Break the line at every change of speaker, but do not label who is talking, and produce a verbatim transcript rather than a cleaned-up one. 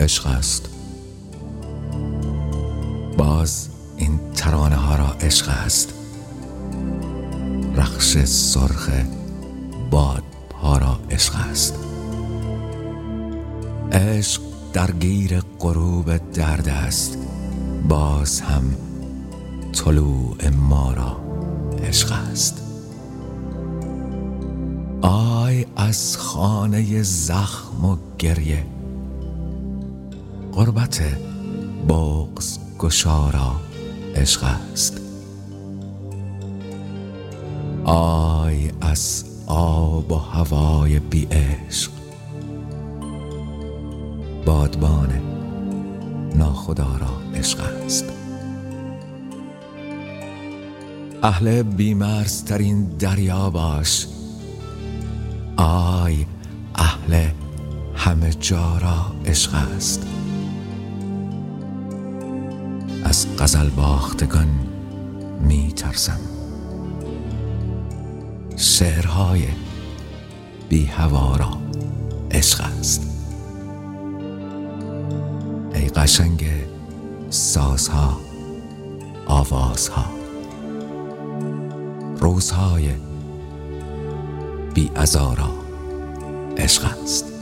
عشق است. باز این ترانه ها را عشق است. رخش سرخ باد ها را عشق است. عشق درگیر غروب درد است. باز هم طلوع ما را عشق است. آی از خانه زخم و گریه، غربت بغض گشا عشق است. آی از آب و هوای بی عشق، بادبان ناخدا را عشق است. اهل بی‌مرزترین دریا باش. آی اهل همه جا را عشق است. از غزل باختگان می ترسم. شعرهای بی هوا را عشق است. ای قشنگ سازها، آوازها، روزهای بی عزا را عشق است.